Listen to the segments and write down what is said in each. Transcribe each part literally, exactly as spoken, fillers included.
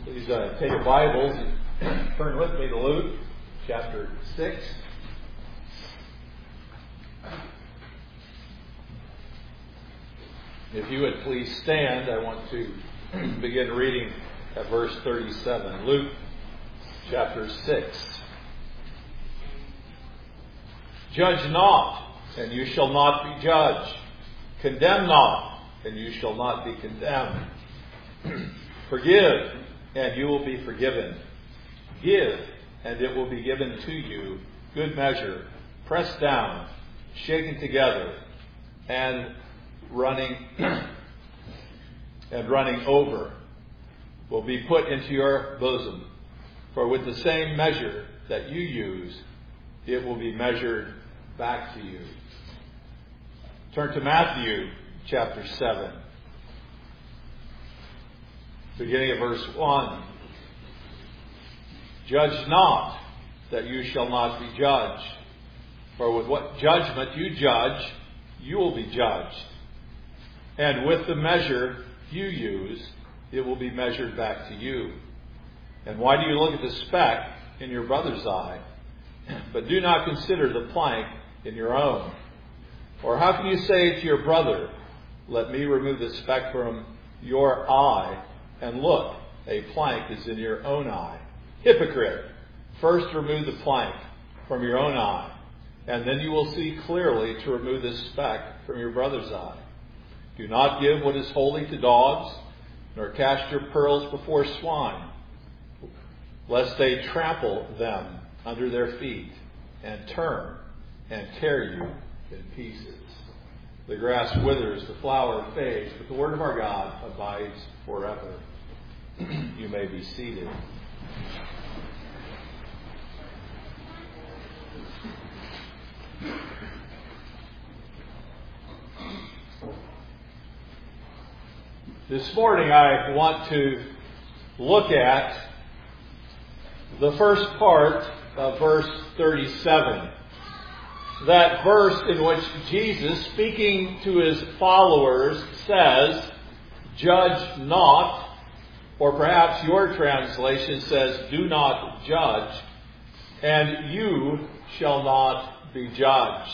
Please uh, take your Bibles and turn with me to Luke chapter six. If you would please stand, I want to begin reading at verse thirty-seven. Luke chapter six. Judge not, and you shall not be judged. Condemn not, and you shall not be condemned. Forgive, and you will be forgiven. Give, and it will be given to you. Good measure, pressed down, shaken together, and running and running over, will be put into your bosom. For with the same measure that you use, it will be measured back to you. Turn to Matthew chapter seven. Beginning at verse one. Judge not, that you shall not be judged. For with what judgment you judge, you will be judged. And with the measure you use, it will be measured back to you. And why do you look at the speck in your brother's eye, but do not consider the plank in your own? Or how can you say to your brother, let me remove the speck from your eye, and look, a plank is in your own eye? Hypocrite, first remove the plank from your own eye, and then you will see clearly to remove the speck from your brother's eye. Do not give what is holy to dogs, nor cast your pearls before swine, lest they trample them under their feet, and turn and tear you in pieces. The grass withers, the flower fades, but the word of our God abides forever. You may be seated. This morning I want to look at the first part of verse thirty-seven. That verse in which Jesus, speaking to his followers, says, judge not, or perhaps your translation says, do not judge, and you shall not be judged.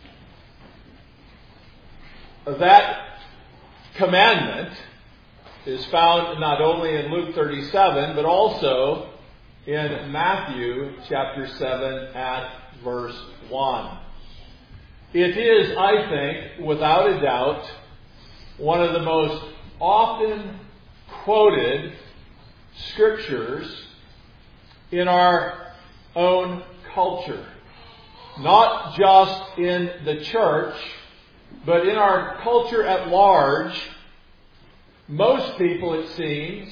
That commandment is found not only in Luke thirty-seven, but also in Matthew chapter seven at verse one. It is, I think, without a doubt, one of the most often quoted scriptures in our own culture. Not just in the church, but in our culture at large. Most people, it seems,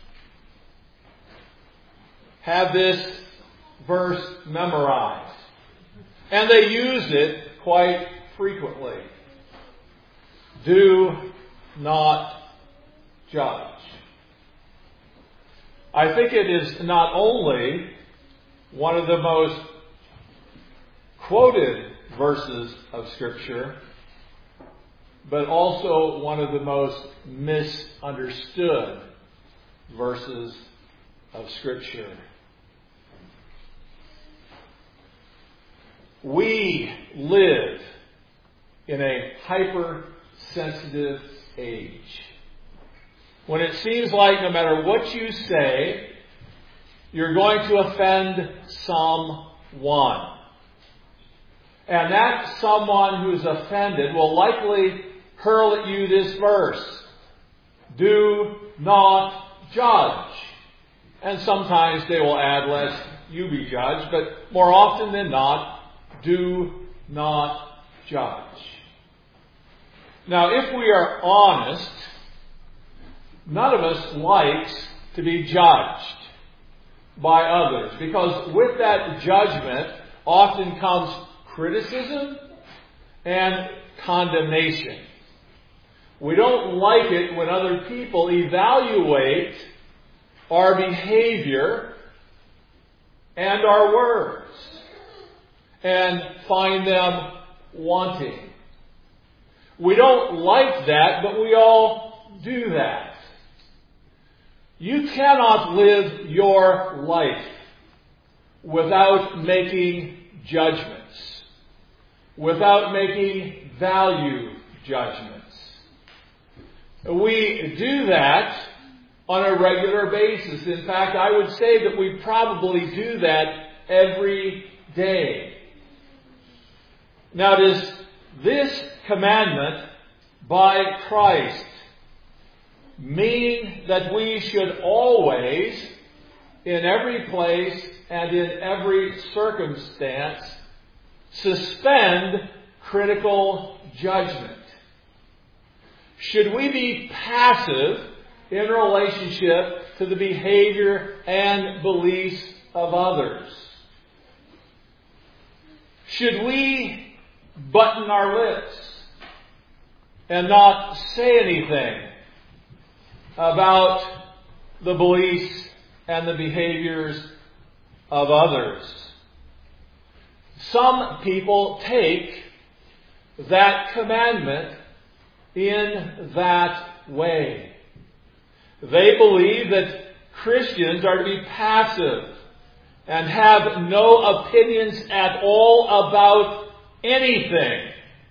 have this verse memorized. And they use it quite frequently. Do not judge. I think it is not only one of the most quoted verses of Scripture, but also one of the most misunderstood verses of Scripture. We live in a hypersensitive age, when it seems like no matter what you say, you're going to offend someone. And that someone who's offended will likely hurl at you this verse. Do not judge. And sometimes they will add, lest you be judged, but more often than not, do not judge. Now, if we are honest, none of us likes to be judged by others, because with that judgment often comes criticism and condemnation. We don't like it when other people evaluate our behavior and our words and find them wanting. We don't like that, but we all do that. You cannot live your life without making judgments, without making value judgments. We do that on a regular basis. In fact, I would say that we probably do that every day. Now, does this commandment by Christ mean that we should always, in every place and in every circumstance, suspend critical judgment? Should we be passive in relationship to the behavior and beliefs of others? Should we button our lips and not say anything about the beliefs and the behaviors of others? Some people take that commandment in that way. They believe that Christians are to be passive and have no opinions at all about anything.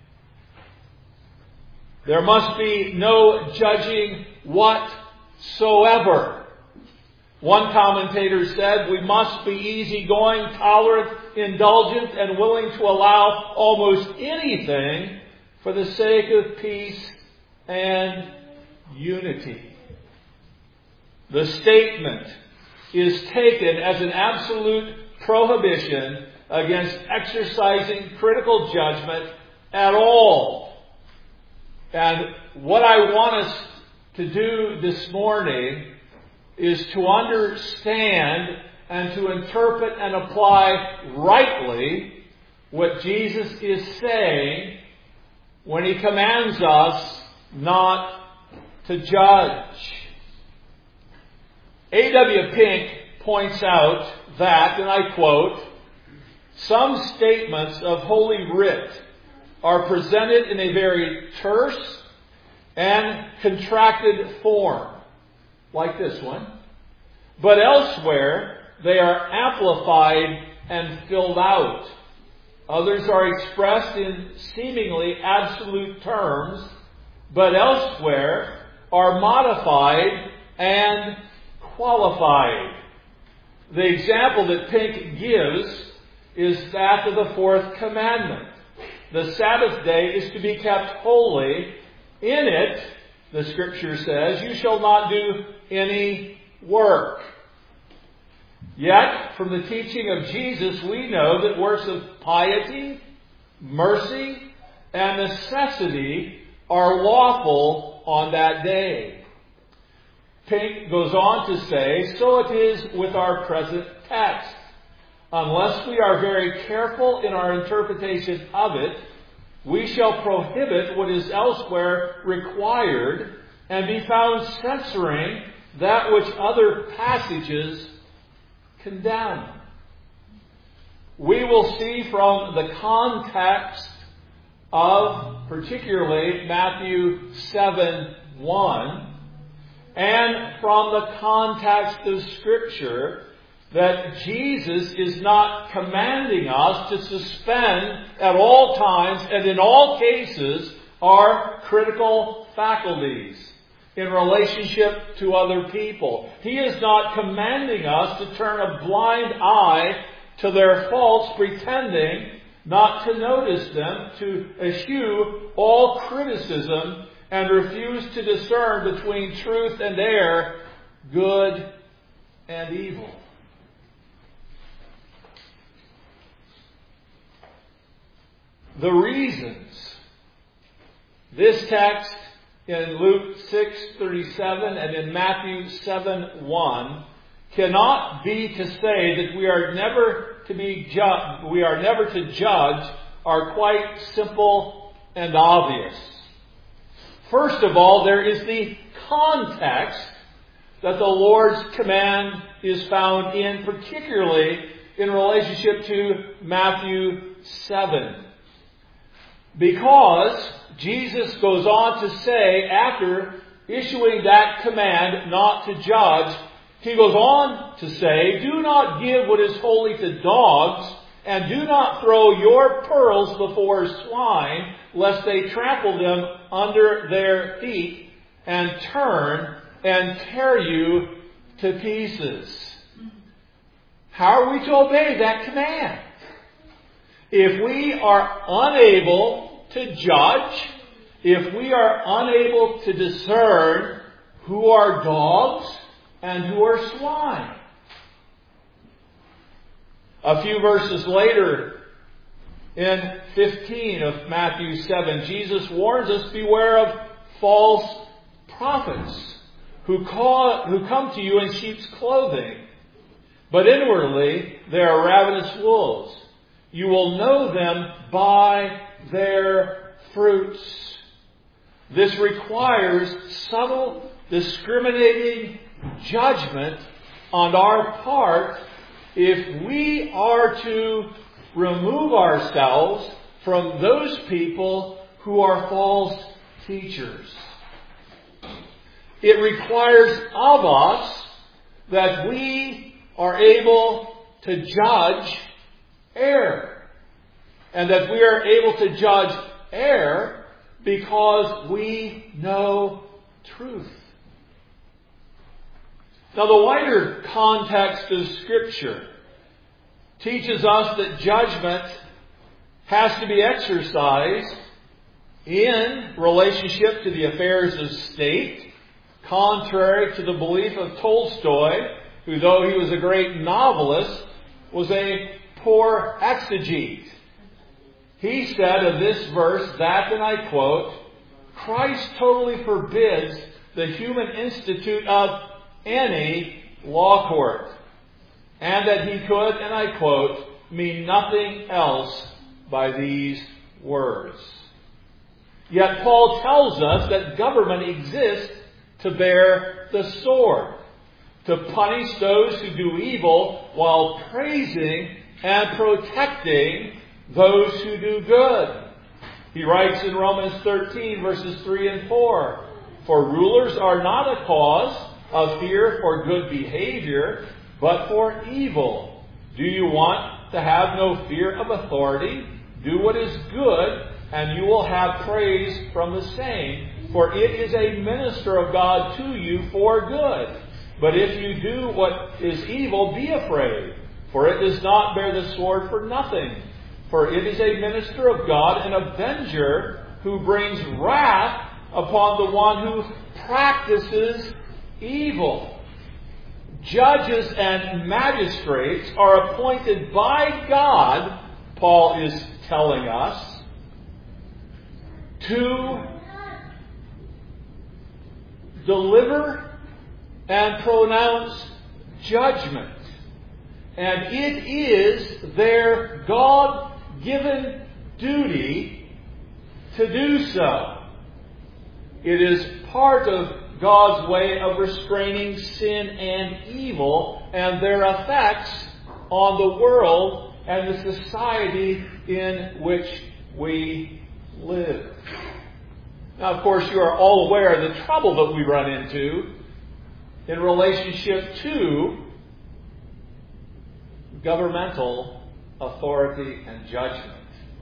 There must be no judging whatsoever. One commentator said, we must be easygoing, tolerant, indulgent, and willing to allow almost anything for the sake of peace and unity. The statement is taken as an absolute prohibition against exercising critical judgment at all. And what I want us to do this morning is to understand and to interpret and apply rightly what Jesus is saying when He commands us not to judge. A W Pink points out that, and I quote, some statements of Holy Writ are presented in a very terse and contracted form, like this one, but elsewhere they are amplified and filled out. Others are expressed in seemingly absolute terms, but elsewhere are modified and qualified. The example that Pink gives is that of the fourth commandment. The Sabbath day is to be kept holy. In it, the Scripture says, you shall not do any work. Yet, from the teaching of Jesus, we know that works of piety, mercy, and necessity are lawful on that day. Pink goes on to say, so it is with our present text. Unless we are very careful in our interpretation of it, we shall prohibit what is elsewhere required and be found censoring that which other passages condemn. We will see from the context of particularly Matthew seven one and from the context of Scripture that Jesus is not commanding us to suspend at all times and in all cases our critical faculties in relationship to other people. He is not commanding us to turn a blind eye to their faults, pretending not to notice them, to eschew all criticism and refuse to discern between truth and error, good and evil. The reasons this text in Luke six thirty-seven and in Matthew seven one cannot be to say that we are never to be ju- we are never to judge are quite simple and obvious. First of all, there is the context that the Lord's command is found in, particularly in relationship to Matthew seven. Because Jesus goes on to say, after issuing that command not to judge, he goes on to say, do not give what is holy to dogs, and do not throw your pearls before swine, lest they trample them under their feet and turn and tear you to pieces. How are we to obey that command? If we are unable to judge, if we are unable to discern who are dogs and who are swine. A few verses later, in fifteen of Matthew seven, Jesus warns us, beware of false prophets who, call, who come to you in sheep's clothing, but inwardly they are ravenous wolves. You will know them by their fruits. This requires subtle, discriminating judgment on our part if we are to remove ourselves from those people who are false teachers. It requires of us that we are able to judge error. And that we are able to judge error because we know truth. Now, the wider context of Scripture teaches us that judgment has to be exercised in relationship to the affairs of state, contrary to the belief of Tolstoy, who, though he was a great novelist, was a poor exegete. He said of this verse that, and I quote, Christ totally forbids the human institute of any law court, and that he could, and I quote, mean nothing else by these words. Yet Paul tells us that government exists to bear the sword, to punish those who do evil while praising and protecting those who do good. He writes in Romans thirteen, verses three and four, for rulers are not a cause of fear for good behavior, but for evil. Do you want to have no fear of authority? Do what is good, and you will have praise from the same, for it is a minister of God to you for good. But if you do what is evil, be afraid, for it does not bear the sword for nothing. For it is a minister of God, an avenger who brings wrath upon the one who practices evil. Judges and magistrates are appointed by God, Paul is telling us, to deliver and pronounce judgment. And it is their God-given duty to do so. It is part of God's way of restraining sin and evil and their effects on the world and the society in which we live. Now, of course, you are all aware of the trouble that we run into in relationship to governmental authority and judgment.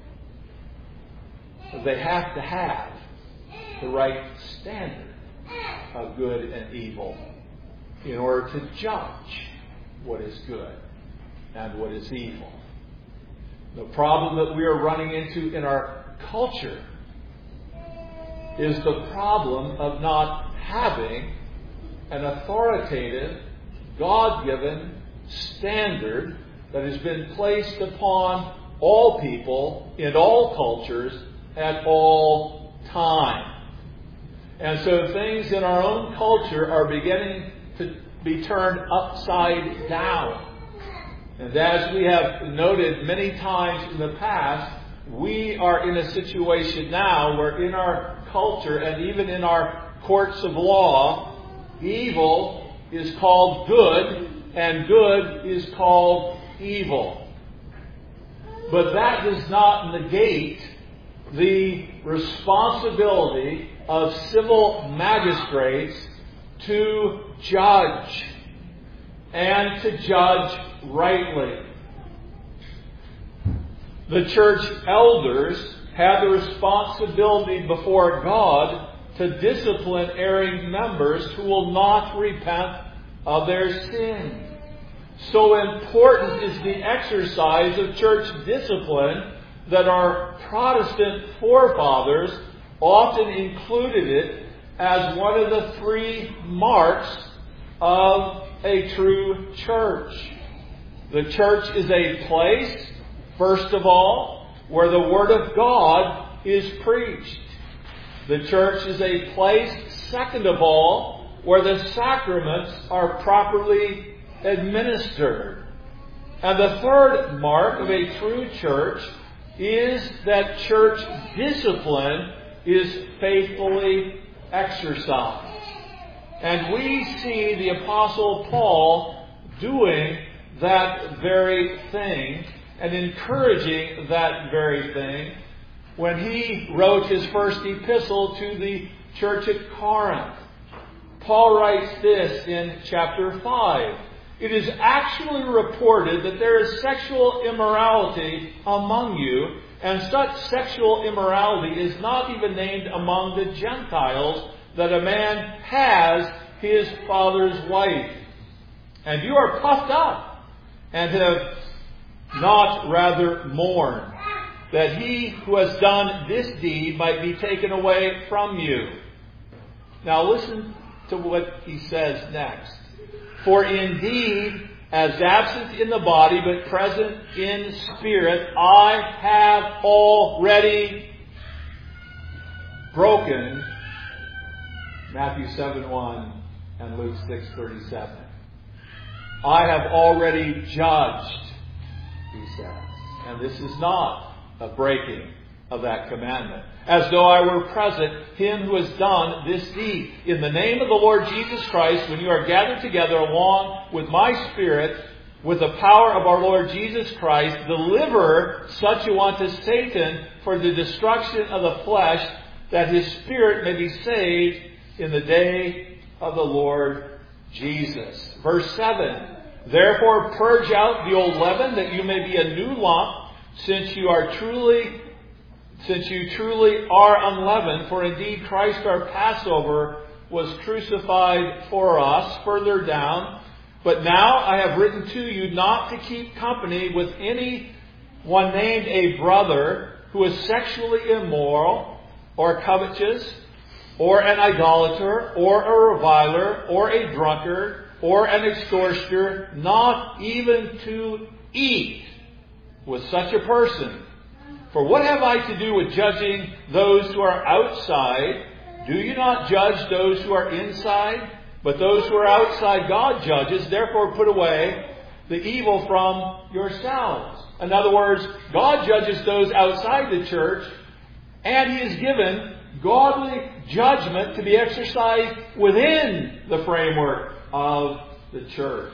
They have to have the right standard of good and evil in order to judge what is good and what is evil. The problem that we are running into in our culture is the problem of not having an authoritative, God-given standard that has been placed upon all people in all cultures at all time. And so things in our own culture are beginning to be turned upside down. And as we have noted many times in the past, we are in a situation now where in our culture and even in our courts of law, evil is called good and good is called evil. But that does not negate the responsibility of civil magistrates to judge, and to judge rightly. The church elders had the responsibility before God to discipline erring members who will not repent of their sin. So important is the exercise of church discipline that our Protestant forefathers often included it as one of the three marks of a true church. The church is a place, first of all, where the Word of God is preached. The church is a place, second of all, where the sacraments are properly administered. And the third mark of a true church is that church discipline is faithfully exercised. And we see the Apostle Paul doing that very thing and encouraging that very thing when he wrote his first epistle to the church at Corinth. Paul writes this in chapter five. It is actually reported that there is sexual immorality among you, and such sexual immorality is not even named among the Gentiles, that a man has his father's wife. And you are puffed up, and have not rather mourned, that he who has done this deed might be taken away from you. Now listen to what he says next. For indeed, as absent in the body, but present in spirit, I have already broken Matthew seven one and Luke six thirty-seven. I have already judged, he says. And this is not a breaking of that commandment. As though I were present, him who has done this deed. In the name of the Lord Jesus Christ, when you are gathered together along with my Spirit, with the power of our Lord Jesus Christ, deliver such a one to Satan for the destruction of the flesh, that his spirit may be saved in the day of the Lord Jesus. Verse seven. Therefore purge out the old leaven, that you may be a new lump, since you are truly Since you truly are unleavened, for indeed Christ our Passover was crucified for us. Further down, but now I have written to you not to keep company with any one named a brother who is sexually immoral, or covetous, or an idolater, or a reviler, or a drunkard, or an extortioner, not even to eat with such a person. For what have I to do with judging those who are outside? Do you not judge those who are inside? But those who are outside God judges. Therefore put away the evil from yourselves. In other words, God judges those outside the church, and He has given godly judgment to be exercised within the framework of the church.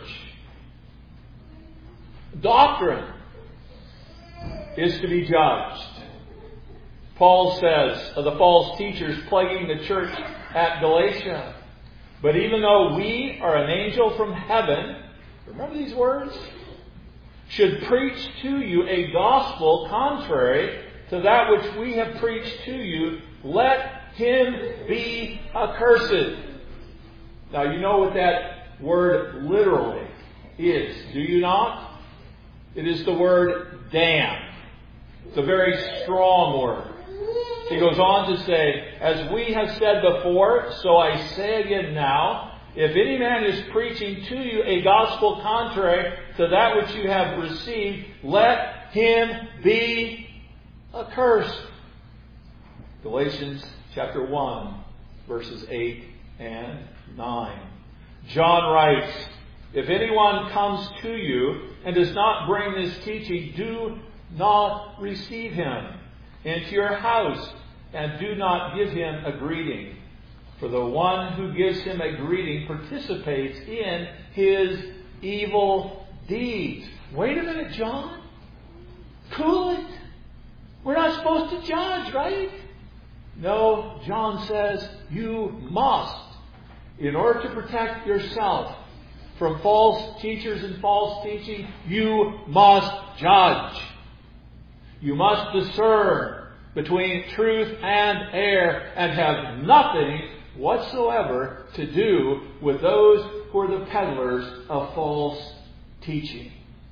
Doctrine is to be judged. Paul says of the false teachers plaguing the church at Galatia, but even though we are an angel from heaven, remember these words, should preach to you a gospel contrary to that which we have preached to you, let him be accursed. Now you know what that word literally is, do you not? It is the word damn. It's a very strong word. He goes on to say, as we have said before, so I say again now, if any man is preaching to you a gospel contrary to that which you have received, let him be accursed. Galatians chapter one, verses eight and nine. John writes, if anyone comes to you and does not bring this teaching, do not receive him into your house, and do not give him a greeting. For the one who gives him a greeting participates in his evil deeds. Wait a minute, John. Cool it. We're not supposed to judge, right? No, John says you must. In order to protect yourself from false teachers and false teaching, you must judge. You must discern between truth and error and have nothing whatsoever to do with those who are the peddlers of false teaching.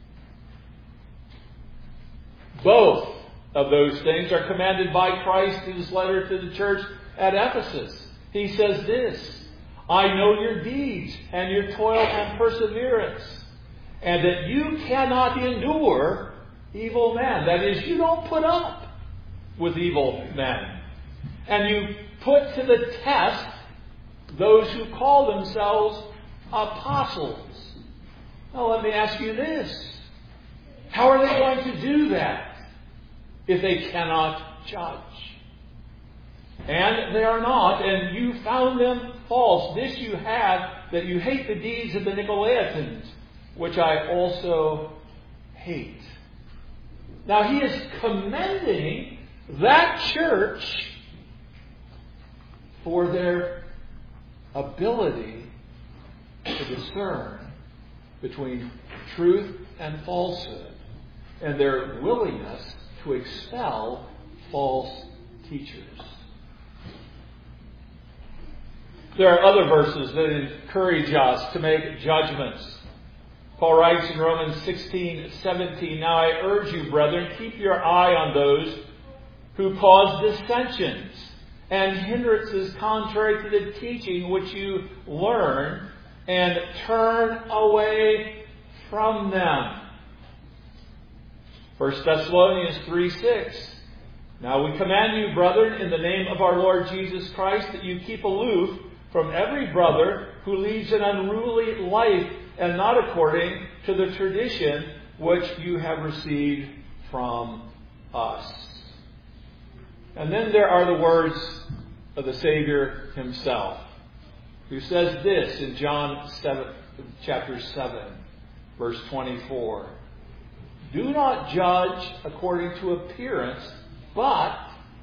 Both of those things are commanded by Christ in his letter to the church at Ephesus. He says this, I know your deeds and your toil and perseverance, and that you cannot endure evil men. That is, you don't put up with evil men. And you put to the test those who call themselves apostles. Now let me ask you this. How are they going to do that if they cannot judge? And they are not, and you found them false. This you have, that you hate the deeds of the Nicolaitans, which I also hate. Now he is commending that church for their ability to discern between truth and falsehood, and their willingness to expel false teachers. There are other verses that encourage us to make judgments. Paul writes in Romans sixteen seventeen, Now I urge you, brethren, keep your eye on those who cause dissensions and hindrances contrary to the teaching which you learn, and turn away from them. First Thessalonians three six, Now we command you, brethren, in the name of our Lord Jesus Christ, that you keep aloof from every brother who leads an unruly life, and not according to the tradition which you have received from us. And then there are the words of the Savior himself, who says this in John seven, chapter seven, verse twenty-four. Do not judge according to appearance, but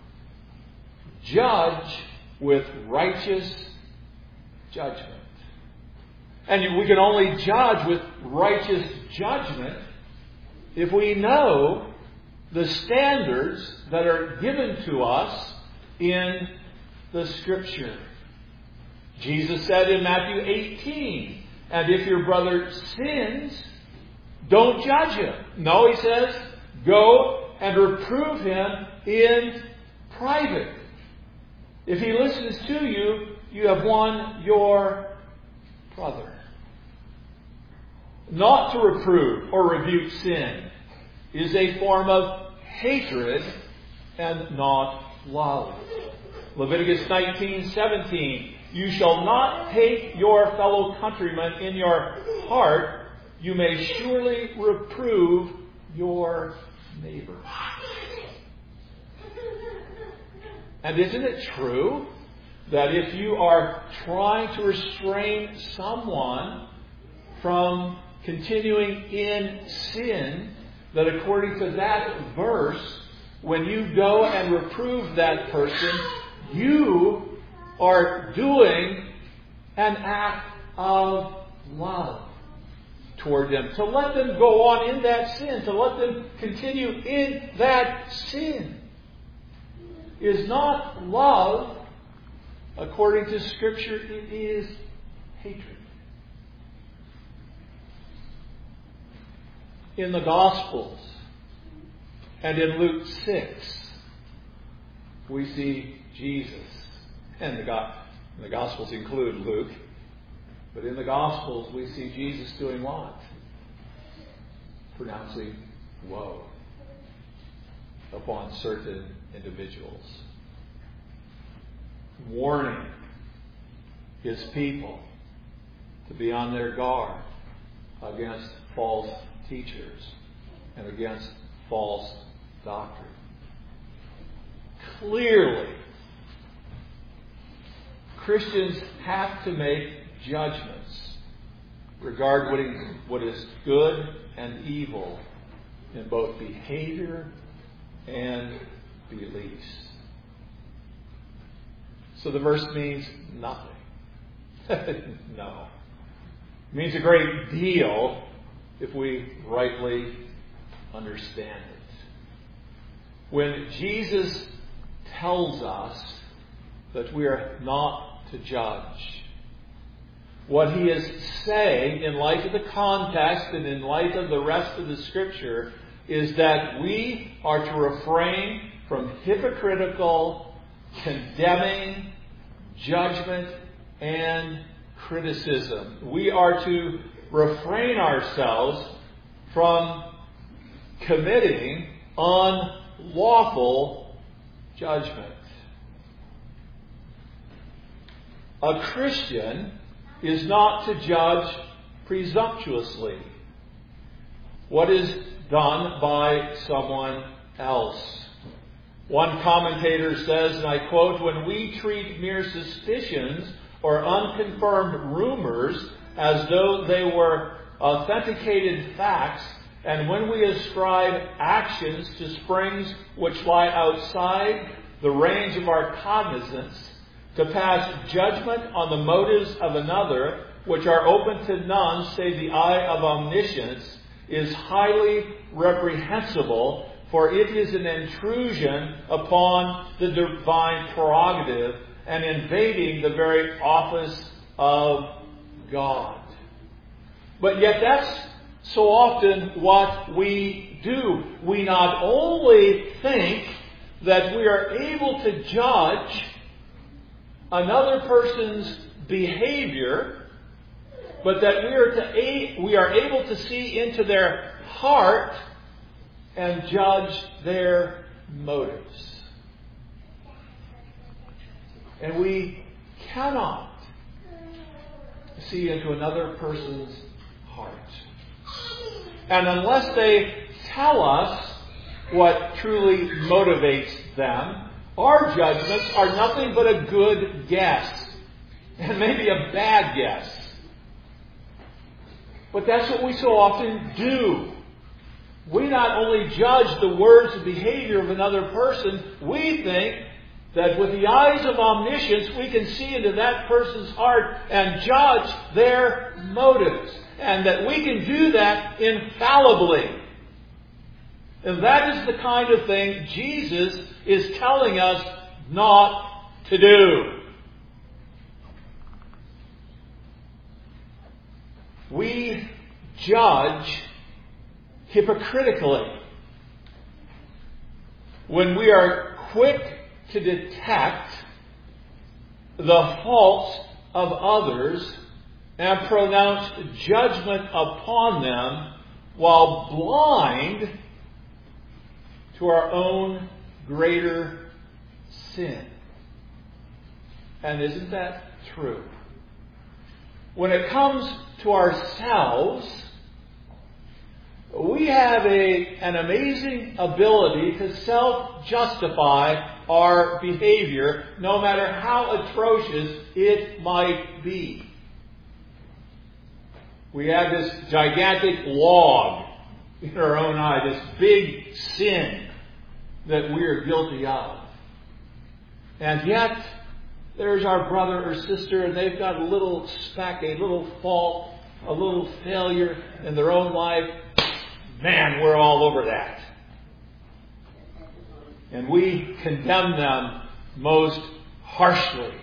judge with righteous judgment. And we can only judge with righteous judgment if we know the standards that are given to us in the Scripture. Jesus said in Matthew eighteen, and if your brother sins, don't judge him. No, he says, go and reprove him in private. If he listens to you, you have won your brother. Not to reprove or rebuke sin is a form of hatred and not love. Leviticus nineteen seventeen, You shall not hate your fellow countrymen in your heart. You may surely reprove your neighbor. And isn't it true that if you are trying to restrain someone from continuing in sin, that according to that verse, when you go and reprove that person, you are doing an act of love toward them. To let them go on in that sin, to let them continue in that sin, is not love. According to Scripture, it is hatred. In the Gospels and in Luke six, we see Jesus. And the, Go- the Gospels include Luke. But in the Gospels, we see Jesus doing what? Pronouncing woe upon certain individuals. Warning his people to be on their guard against false teachers and against false doctrine. Clearly, Christians have to make judgments regarding what is good and evil in both behavior and be least. So the verse means nothing. No. It means a great deal if we rightly understand it. When Jesus tells us that we are not to judge, what he is saying, in light of the context and in light of the rest of the Scripture, is that we are to refrain from hypocritical, condemning, judgment, and criticism. We are to refrain ourselves from committing unlawful judgment. A Christian is not to judge presumptuously what is done by someone else. One commentator says, and I quote, "When we treat mere suspicions or unconfirmed rumors as though they were authenticated facts, and when we ascribe actions to springs which lie outside the range of our cognizance, to pass judgment on the motives of another, which are open to none save the eye of omniscience, is highly reprehensible, for it is an intrusion upon the divine prerogative and invading the very office of God." But yet that's so often what we do. We not only think that we are able to judge another person's behavior, but that we are to we are able to see into their heart and judge their motives. And we cannot see into another person's heart. And unless they tell us what truly motivates them, our judgments are nothing but a good guess. And maybe a bad guess. But that's what we so often do. We not only judge the words and behavior of another person, we think that with the eyes of omniscience we can see into that person's heart and judge their motives. And that we can do that infallibly. And that is the kind of thing Jesus is telling us not to do. We judge hypocritically when we are quick to detect the faults of others and pronounce judgment upon them while blind to our own greater sin. And isn't that true? When it comes to ourselves, we have a, an amazing ability to self-justify our behavior, no matter how atrocious it might be. We have this gigantic log in our own eye, this big sin that we are guilty of. And yet, there's our brother or sister, and they've got a little speck, a little fault, a little failure in their own life. Man, we're all over that. And we condemn them most harshly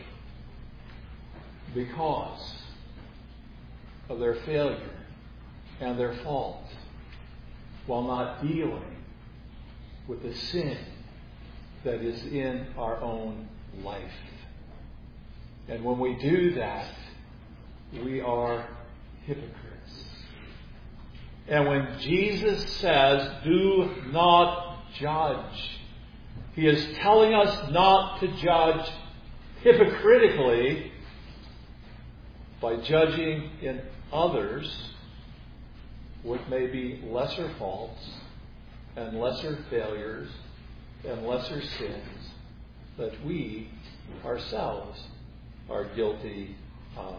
because of their failure and their fault, while not dealing with the sin that is in our own life. And when we do that, we are hypocrites. And when Jesus says, "Do not judge," he is telling us not to judge hypocritically by judging in others what may be lesser faults and lesser failures and lesser sins that we ourselves are guilty of.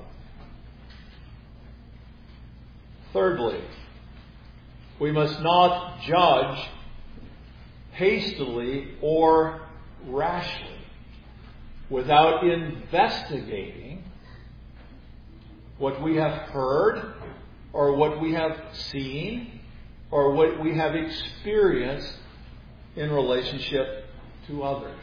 Thirdly, we must not judge hastily or rashly, without investigating what we have heard or what we have seen or what we have experienced in relationship to others.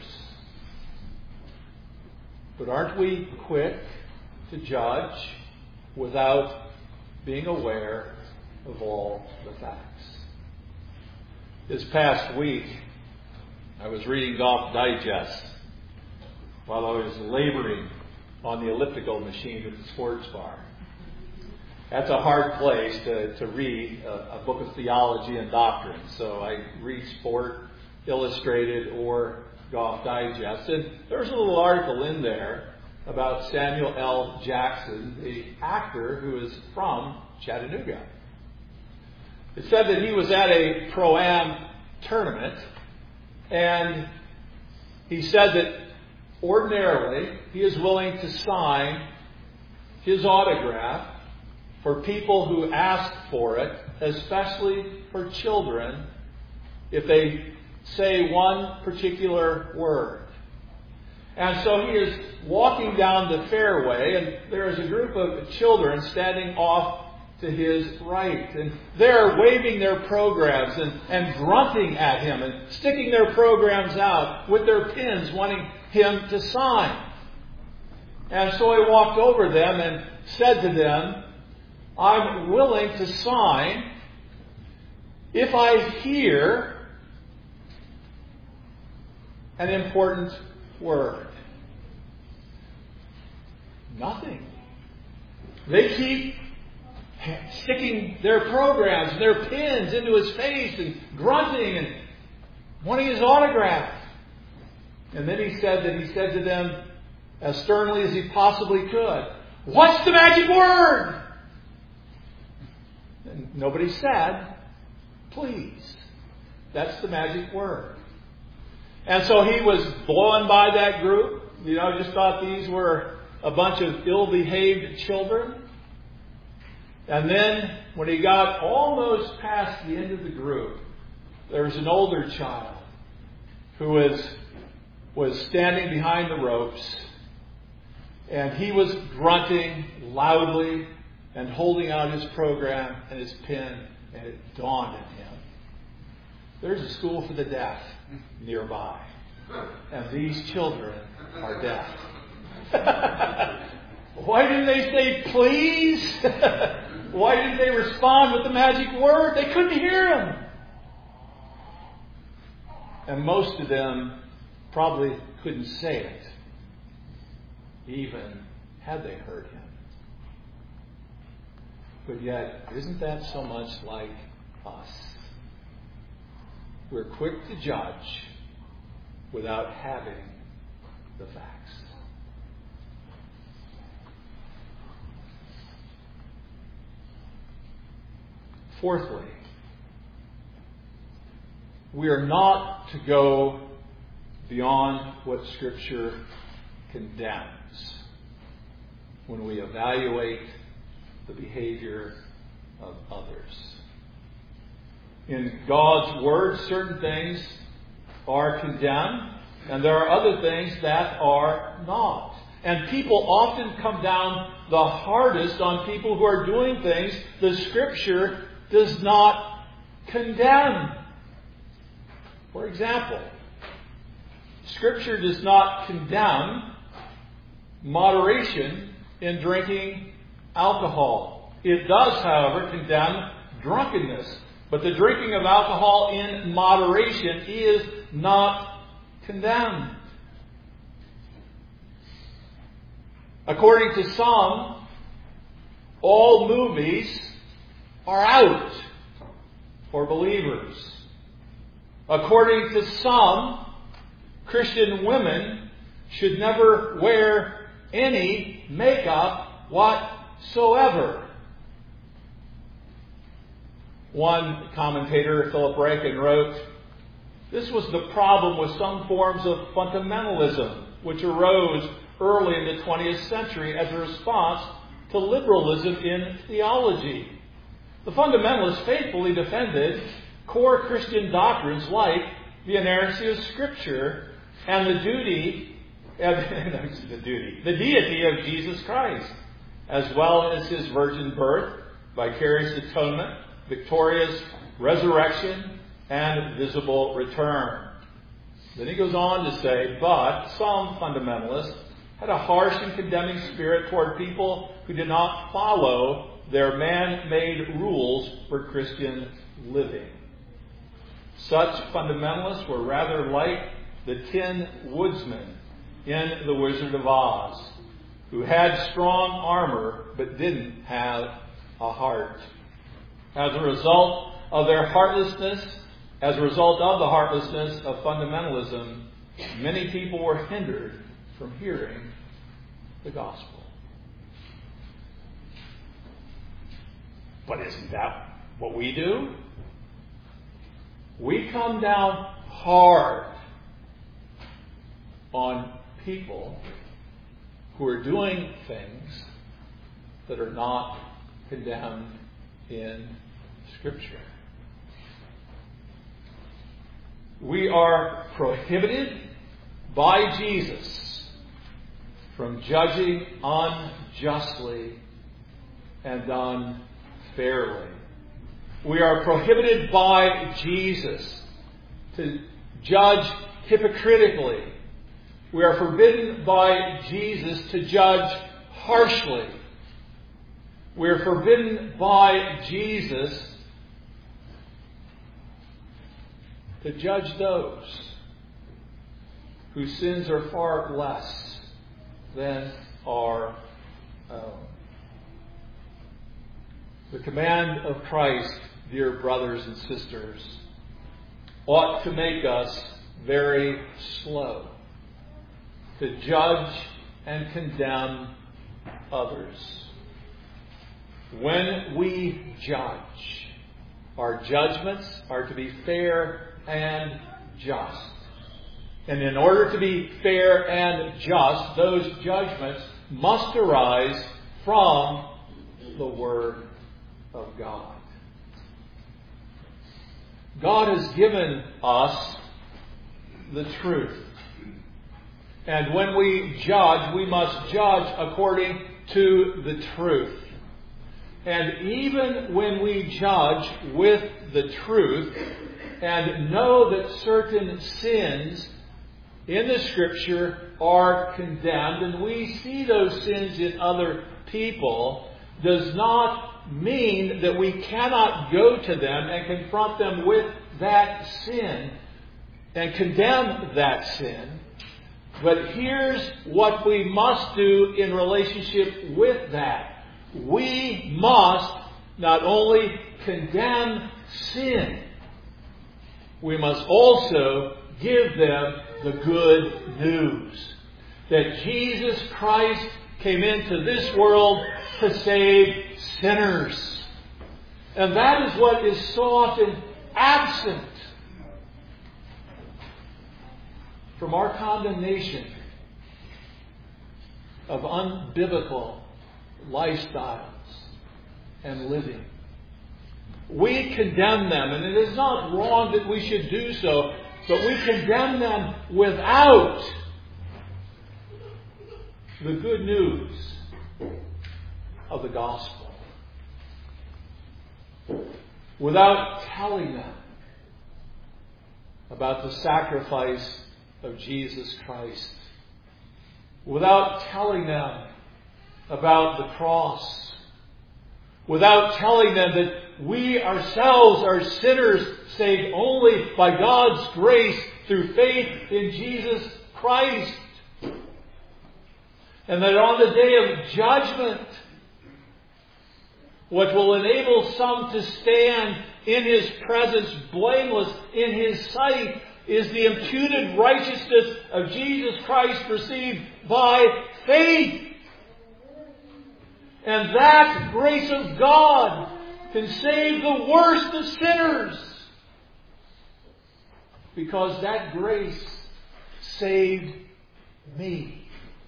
But aren't we quick to judge without being aware of all the facts? This past week, I was reading Golf Digest while I was laboring on the elliptical machine at the sports bar. That's a hard place to, to read a, a book of theology and doctrine. So I read Sport Illustrated or Golf Digest. And there's a little article in there about Samuel L. Jackson, the actor who is from Chattanooga. It said that he was at a Pro-Am tournament, and he said that ordinarily he is willing to sign his autograph for people who ask for it, especially for children, if they say one particular word. And so he is walking down the fairway, and there is a group of children standing off to his right. And they're waving their programs and, and grunting at him and sticking their programs out with their pins, wanting him to sign. And so I walked over them and said to them, I'm willing to sign if I hear an important word. Nothing. They keep sticking their programs and their pins into his face and grunting and wanting his autograph. And then he said that he said to them as sternly as he possibly could, "What's the magic word?" And nobody said, "Please." That's the magic word. And so he was blowing by that group. You know, just thought these were a bunch of ill-behaved children. And then when he got almost past the end of the group, there was an older child who was, was standing behind the ropes. And he was grunting loudly and holding out his program and his pen. And it dawned on him, there's a school for the deaf nearby. And these children are deaf. Why didn't they say please? Why didn't they respond with the magic word? They couldn't hear him. And most of them probably couldn't say it, even had they heard him. But yet, isn't that so much like us? We're quick to judge without having the facts. Fourthly, we are not to go beyond what Scripture condemns when we evaluate the behavior of others. In God's Word, certain things are condemned, and there are other things that are not. And people often come down the hardest on people who are doing things the Scripture does not condemn. For example, Scripture does not condemn moderation in drinking alcohol. It does, however, condemn drunkenness. But the drinking of alcohol in moderation is not condemned. According to some, all movies are out for believers. According to some, Christian women should never wear any makeup whatsoever. One commentator, Philip Rankin, wrote, "This was the problem with some forms of fundamentalism which arose early in the twentieth century as a response to liberalism in theology. The fundamentalists faithfully defended core Christian doctrines like the inerrancy of Scripture and the duty, uh, the duty, the deity of Jesus Christ, as well as His virgin birth, vicarious atonement, victorious resurrection, and visible return. Then he goes on to say, but some fundamentalists had a harsh and condemning spirit toward people who did not follow their man-made rules for Christian living. Such fundamentalists were rather like the Tin Woodsman in The Wizard of Oz, who had strong armor but didn't have a heart. As a result of their heartlessness, as a result of the heartlessness of fundamentalism, many people were hindered from hearing the gospel. But isn't that what we do? We come down hard on people who are doing things that are not condemned in Scripture. We are prohibited by Jesus from judging unjustly and unfairly. We are prohibited by Jesus to judge hypocritically. We are forbidden by Jesus to judge harshly. We are forbidden by Jesus to judge those whose sins are far less than our own. The command of Christ, dear brothers and sisters, ought to make us very slow to judge and condemn others. When we judge, our judgments are to be fair and just. And in order to be fair and just, those judgments must arise from the Word of God. God has given us the truth. And when we judge, we must judge according to the truth. And even when we judge with the truth and know that certain sins in the Scripture are condemned, and we see those sins in other people, does not mean that we cannot go to them and confront them with that sin and condemn that sin. But here's what we must do in relationship with that. We must not only condemn sin, we must also give them the good news that Jesus Christ came into this world to save sinners. And that is what is so often absent from our condemnation of unbiblical lifestyles and living. We condemn them, and it is not wrong that we should do so, but we condemn them without the good news of the gospel. Without telling them about the sacrifice of Jesus Christ. Without telling them about the cross. Without telling them that we ourselves are sinners saved only by God's grace through faith in Jesus Christ. And that on the day of judgment, what will enable some to stand in His presence blameless in His sight is the imputed righteousness of Jesus Christ received by faith. And that grace of God can save the worst of sinners. Because that grace saved me.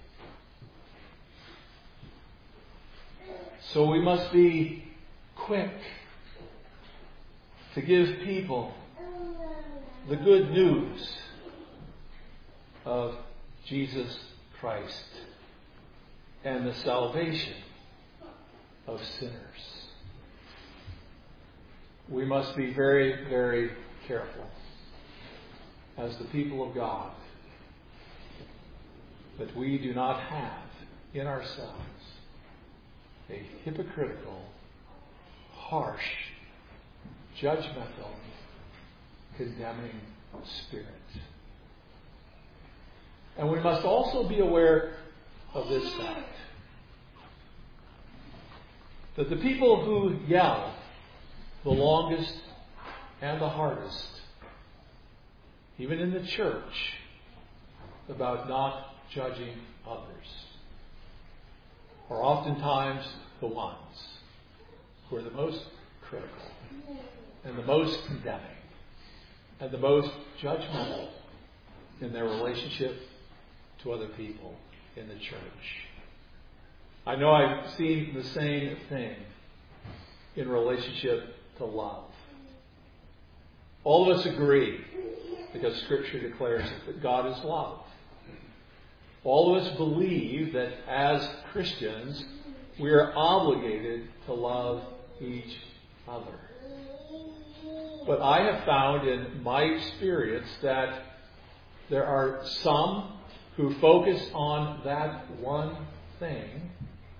So we must be quick to give people the good news of Jesus Christ and the salvation of sinners. We must be very, very careful as the people of God that we do not have in ourselves a hypocritical, harsh, judgmental, condemning spirit. And we must also be aware of this fact, that the people who yell the longest and the hardest, even in the church, about not judging others, are oftentimes the ones who are the most critical and the most condemning and the most judgmental in their relationship to other people in the church. I know I've seen the same thing in relationship to love. All of us agree, because Scripture declares it, that God is love. All of us believe that as Christians, we are obligated to love each other. But I have found in my experience that there are some who focus on that one thing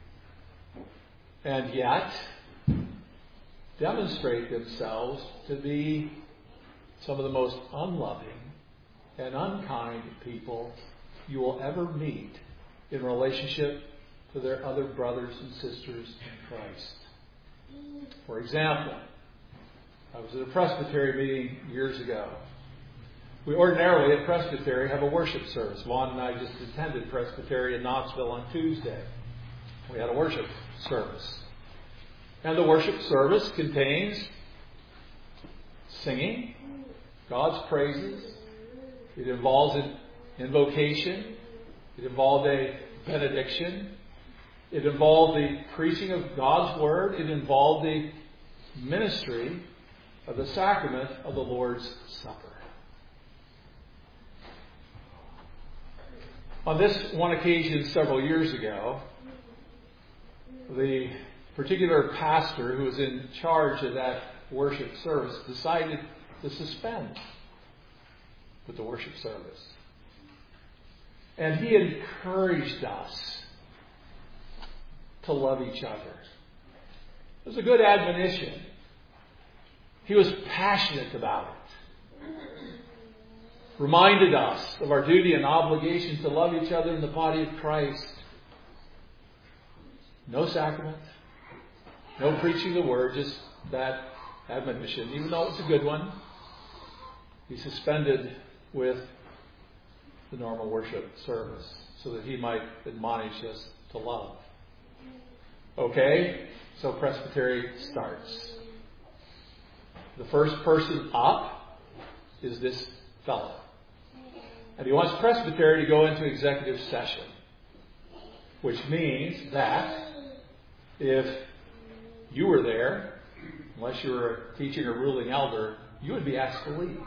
and yet demonstrate themselves to be some of the most unloving and unkind people you will ever meet in relationship to their other brothers and sisters in Christ. For example, I was at a Presbytery meeting years ago. We ordinarily at Presbytery have a worship service. Vaughn and I just attended Presbytery in Knoxville on Tuesday. We had a worship service. And the worship service contains singing God's praises. It involves an invocation. It involved a benediction. It involved the preaching of God's Word. It involved the ministry of the sacrament of the Lord's Supper. On this one occasion several years ago, the particular pastor who was in charge of that worship service decided to suspend with the worship service. And he encouraged us to love each other. It was a good admonition. He was passionate about it. Reminded us of our duty and obligation to love each other in the body of Christ. No sacrament. No preaching the word, just that admonition, even though it's a good one. He suspended with the normal worship service so that he might admonish us to love. Okay, so Presbytery starts. The first person up is this fellow. And he wants Presbytery to go into executive session, which means that if you were there, unless you were teaching or ruling elder, you would be asked to leave.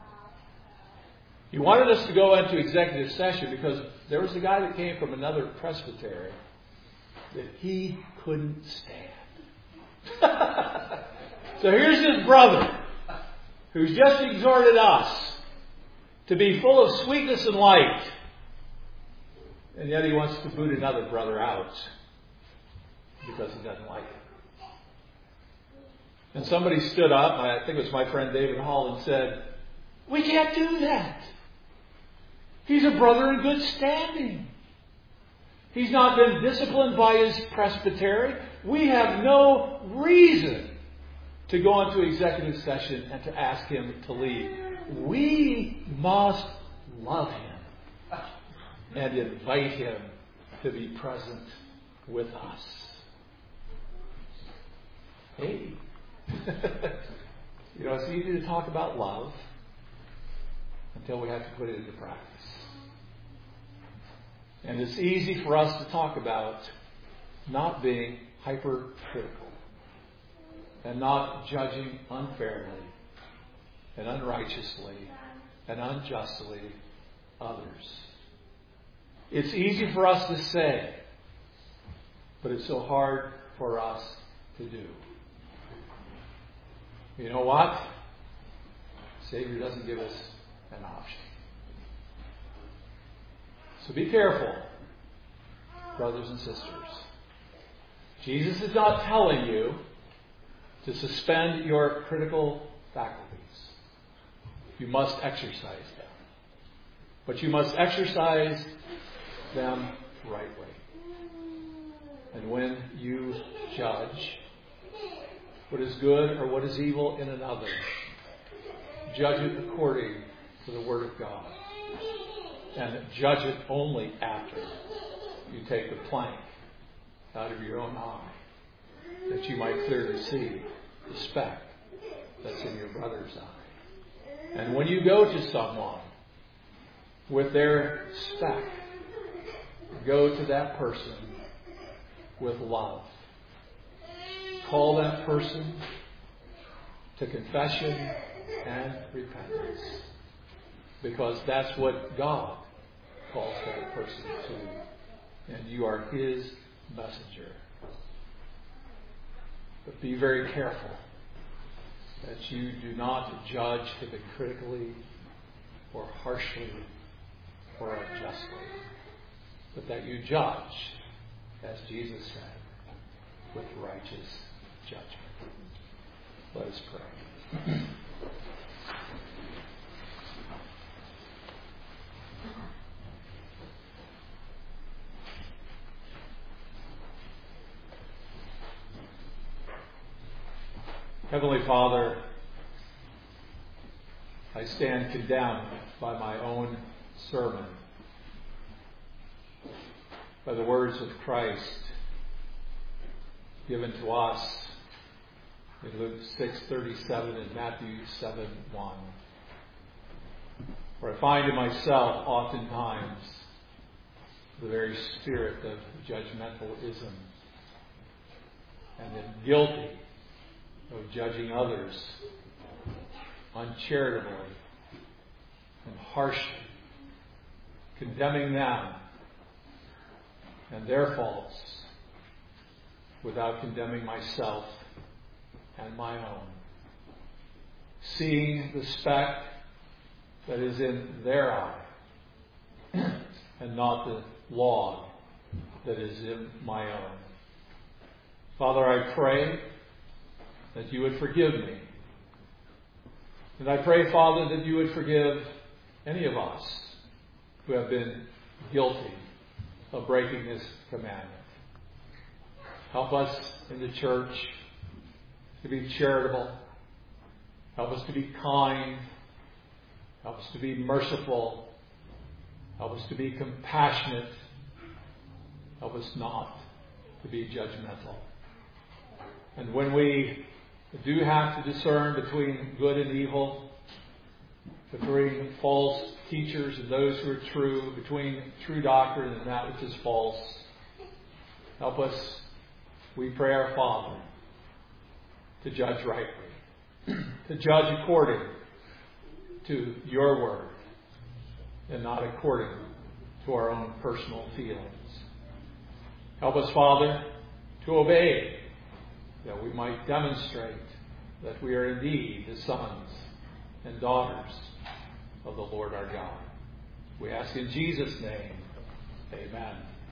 He wanted us to go into executive session because there was a guy that came from another presbytery that he couldn't stand. So here's his brother who's just exhorted us to be full of sweetness and light. And yet he wants to boot another brother out because he doesn't like it. And somebody stood up, I think it was my friend David Hall, and said, "We can't do that. He's a brother in good standing. He's not been disciplined by his presbytery. We have no reason to go into executive session and to ask him to leave. We must love him and invite him to be present with us." Hey. You know, it's easy to talk about love until we have to put it into practice. And it's easy for us to talk about not being hypercritical and not judging unfairly and unrighteously and unjustly others. It's easy for us to say, but it's so hard for us to do. You know what? Savior doesn't give us an option. So be careful, brothers and sisters. Jesus is not telling you to suspend your critical faculties. You must exercise them. But you must exercise them rightly. And when you judge what is good or what is evil in another, judge it according to the Word of God. And judge it only after you take the plank out of your own eye, that you might clearly see the speck that's in your brother's eye. And when you go to someone with their speck, go to that person with love. Call that person to confession and repentance, because that's what God calls that person to, and you are His messenger. But be very careful that you do not judge hypocritically or harshly or unjustly, but that you judge, as Jesus said, with righteous judgment. Let us pray. Heavenly Father, I stand condemned by my own sermon, by the words of Christ given to us in Luke six thirty-seven and Matthew seven one, where I find in myself oftentimes the very spirit of judgmentalism and am guilty of judging others uncharitably and harshly, condemning them and their faults without condemning myself and my own. Seeing the speck that is in their eye and not the log that is in my own. Father, I pray that you would forgive me. And I pray, Father, that you would forgive any of us who have been guilty of breaking this commandment. Help us in the church to be charitable. Help us to be kind. Help us to be merciful. Help us to be compassionate. Help us not to be judgmental. And when we do have to discern between good and evil, between false teachers and those who are true, between true doctrine and that which is false, help us, we pray our Father, to judge rightly, to judge according to your word and not according to our own personal feelings. Help us, Father, to obey, that we might demonstrate that we are indeed the sons and daughters of the Lord our God. We ask in Jesus' name, amen.